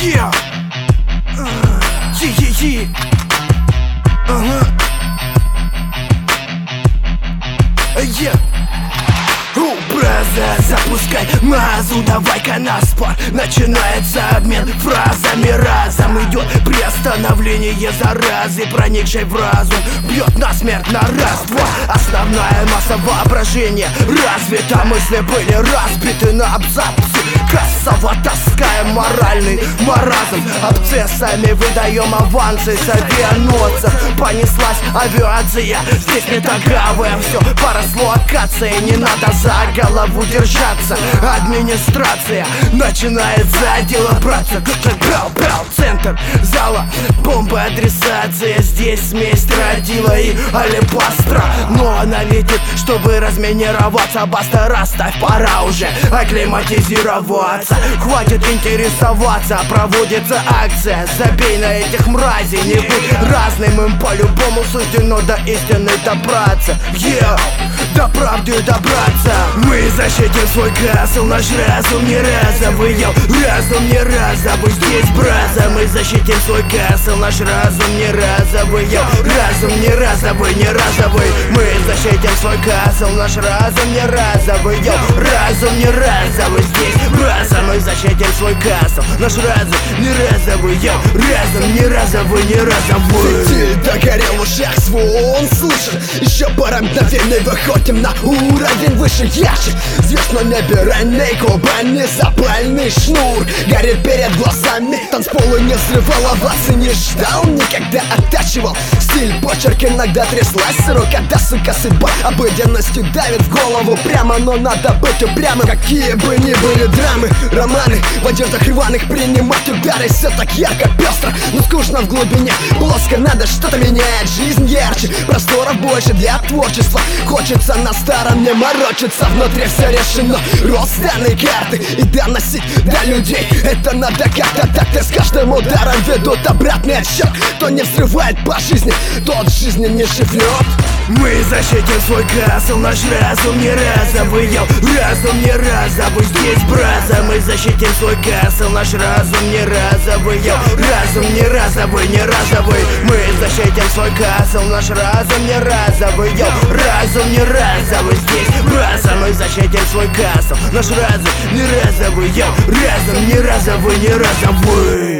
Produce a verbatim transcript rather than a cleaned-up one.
Yeah. Uh, yeah, yeah, yeah. Uh-huh. Uh, yeah. У, браза, запускай мазу, давай-ка на спор. Начинается обмен фразами, разом идет приостановление заразы, проникшей в разум. Бьет насмерть на раз-два. Основная масса воображения развита, мысли были разбиты на абзацы. Кассово таскаем моральный маразм, абсцессами выдаем авансы с авианосцев. Понеслась авиация, здесь не таковое все поросло акацией, не надо за голову держаться. Администрация начинает за дело браться. Пяу-пяу, центр зала, бомба адресация. Здесь смесь родила и алебастра, но она летит, чтобы разминироваться. Баста, расставь, пора уже акклиматизироваться. Хватит интересоваться, проводится акция. Забей на этих мразей, не будь разным, им по-любому суждено до истины добраться. Yeah, до правды добраться. Мы защитим свой касл, наш разум не разовый, йоу. Разум не разовый, здесь браза. Мы защитим свой касл, наш разум не разовый, йоу. Разум не разовый, не разовый. Мы защитим свой касл, наш разум не разовый, йоу. Разум не разовый, здесь браза. Мы защитим свой касл, наш разум не разовый, йоу. Разум не разовый, не разовый. Светиль догорел в ушах, звон слышен. Еще пара мгновений, выходим на уровень выше, ярче. Звезд на небе, ранний кубани, запальный шнур горит перед глазами. Танцполы не взрывал, овации не ждал, никогда оттачивал стиль, почерк иногда тряслась рука, да сука судьба обыденностью давит в голову прямо, но надо быть упрямым. Какие бы ни были драмы, романы в одеждах рваных, принимать удары. Все так ярко, пестро, но скучно в глубине. Плоско, надо что-то менять, жизнь ярче, просторов больше для творчества. Хочется на старом не морочиться, внутри все решено. Рост данной карты и доносить до людей это надо как-то так. Ты с каждым ударом ведут обратный отсчет. Кто не взрывает по жизни, тот в жизни не живет. Мы защитим свой касл, наш разум не разовый, йоу. Разум не разовый, здесь браза. Мы защитим свой касл, наш разум не разовый, йоу. Разум не разовый, не разовый. Мы защитим свой касл, наш разум не разовый, йоу. Разум не разовый, здесь браза. Мы защитим свой касл, наш разум не разовый, йоу. Разум не разовый, не разовый.